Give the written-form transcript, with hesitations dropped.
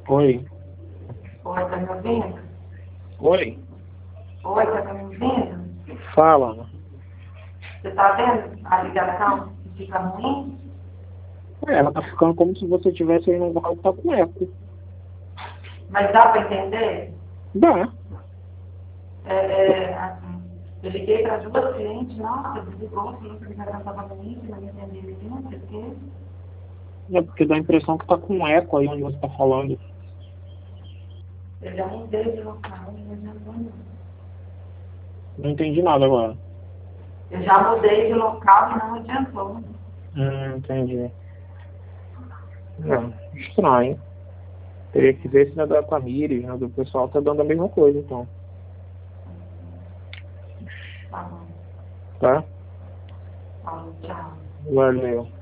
Oi. Oi, tá me ouvindo? Oi. Oi, tá me ouvindo? Fala, Ana. Você tá vendo a ligação que fica ruim? Ela tá ficando como se você estivesse aí num local que tá com eco. Mas dá pra entender? Dá. Assim, eu liguei para duas clientes, nossa, desligou, falou que a ligação estava ruim, que não me entendia, não sei o quê. É porque dá a impressão que tá com eco aí onde você tá falando. Eu já mudei de local, mas já não. Não entendi nada agora. Eu já mudei de local e não adiantou. Entendi. Não, estranho. Teria que ver se na da Tamires, né? Do pessoal tá dando a mesma coisa, então. Tá bom, Tá? tá bom, tchau. Valeu.